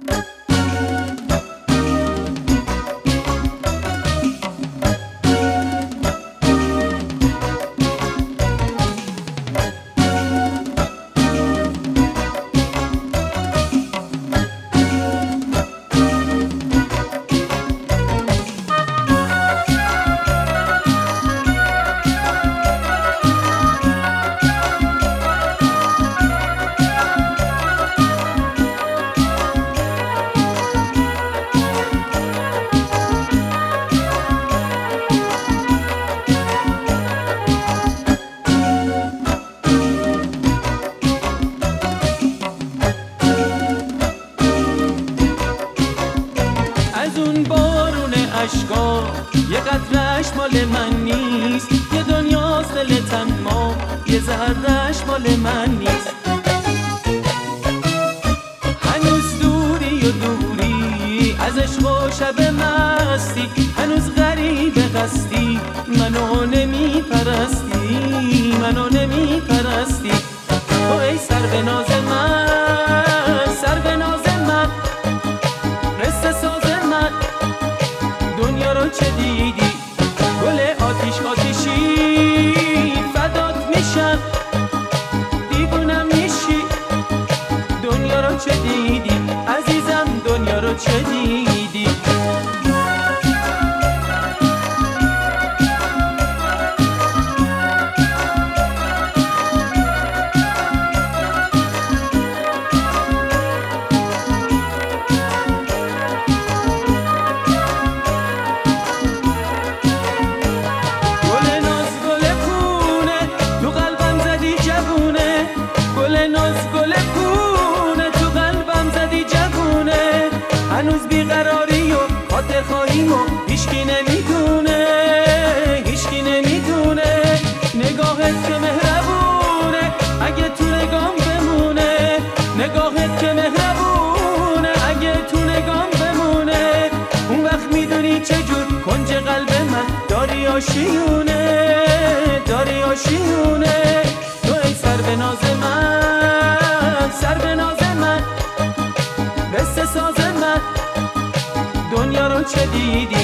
اشکا یه قطره‌اش مال من نیست، یه دنیاست دل تنها، یه ذره‌اش مال من نیست. هنوز دوری و دوری از عشق و شب مستی، هنوز غریب قصدی منو نمیپرستی، منو نمیپرستی. تو ای سر به ناز من، سر به ناز من، قصه ساز من، دنیا رو چه دیدی؟ گل آتیش آتیشی فدات میشم، دیوونم میشی. دنیا رو چه دیدی عزیزم، دنیا رو چه دیدی؟ هنوز بیقراری و خاطر خواهیم و هیچکی نمیدونه، هیچکی نمیدونه. نگاهت که مهربونه اگه تو نگام بمونه، نگاهت که مهربونه اگه تو نگام بمونه. اون وقت میدونی چجور کنج قلب من داری آشیونه، داری آشیونه. تو ای سر به ناز من، سر به ناز من، قصه ساز من، دنیا رو چه دیدی؟